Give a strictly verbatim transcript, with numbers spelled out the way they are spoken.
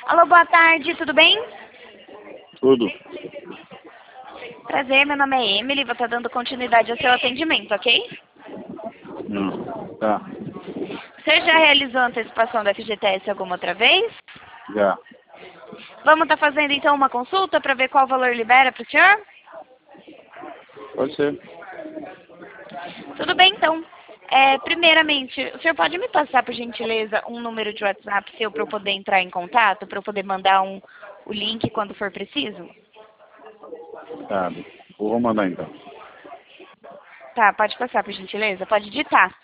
Alô, boa tarde, tudo bem? Tudo. Prazer, meu nome é Emily, vou estar dando continuidade ao seu atendimento, ok? Hum, tá. Você já realizou a antecipação da F G T S alguma outra vez? Já. Vamos estar fazendo então uma consulta para ver qual valor libera para o senhor? Pode ser. Tudo bem, então. É, primeiramente, o senhor pode me passar, por gentileza, um número de WhatsApp seu para eu poder entrar em contato, para eu poder mandar um, o link quando for preciso? Tá. Vou mandar então. Tá, pode passar, por gentileza? Pode digitar.